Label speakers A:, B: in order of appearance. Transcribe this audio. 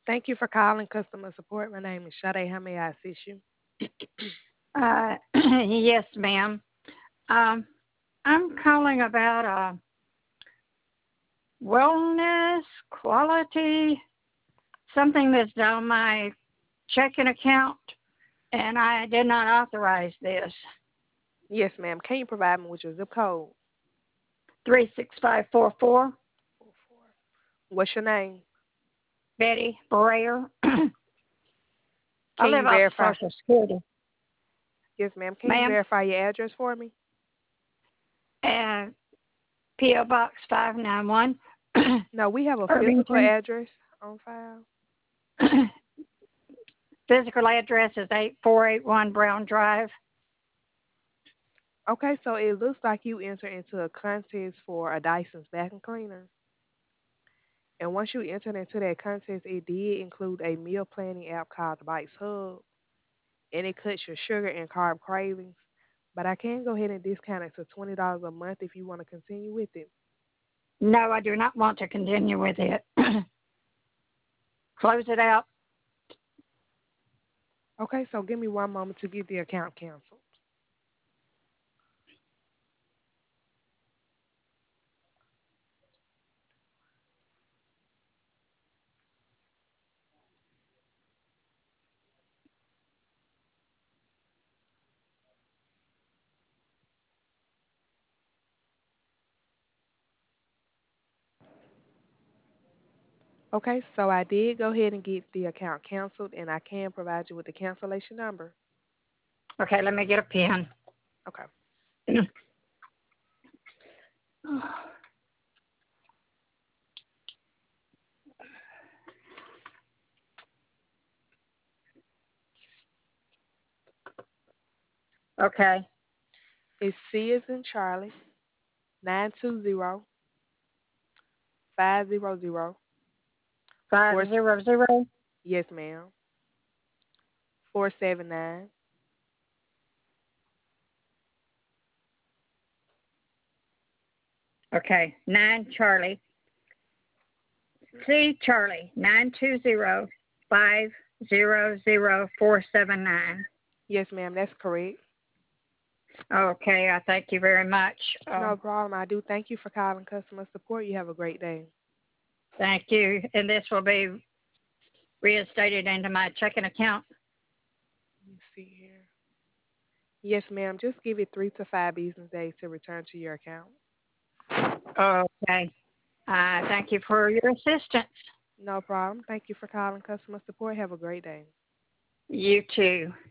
A: Thank you for calling customer support. My name is Sade. How may I assist you?
B: Yes, ma'am. Um, I'm calling about wellness, quality, something that's on my checking account, and I did not authorize this.
A: Yes, ma'am. Can you provide me with your zip code?
B: 36544,
A: 44. What's your name?
B: Betty Brayer. I
A: Can you
B: live off
A: verify?
B: Social Security,
A: Yes, ma'am. Can you
B: ma'am,
A: verify your address for me?
B: and P.O. Box 591,
A: No, we have a physical
B: Irvington.
A: address on file.
B: Physical address is 8481 Brown Drive.
A: Okay, so it looks like you enter into a contest for a Dyson's vacuum cleaner. And once you entered into that contest, it did include a meal planning app called the Bites Hub, and it cuts your sugar and carb cravings. But I can go ahead and discount it to $20 a month if you want to continue with it.
B: No, I do not want to continue with it. Close it out.
A: Okay, so give me one moment to get the account canceled. Okay, so I did go ahead and get the account canceled, and I can provide you with the cancellation number.
B: Okay, let me get a pen.
A: Okay.
B: Okay,
A: It's C as in Charlie, 920-500. 4,
B: 500.
A: yes, ma'am. 479.
B: Okay, 9 Charlie, 920-500-479.
A: Yes, ma'am, that's correct.
B: Okay, I thank you very much.
A: No problem. I do thank you for calling customer support. You have a great day.
B: Thank you, and this will be reinstated into my checking account.
A: Let me see here. Yes, ma'am. Just give it 3 to 5 business days to return to your account.
B: Okay, thank you for your assistance.
A: No problem. Thank you for calling customer support. Have a great day.
B: You too.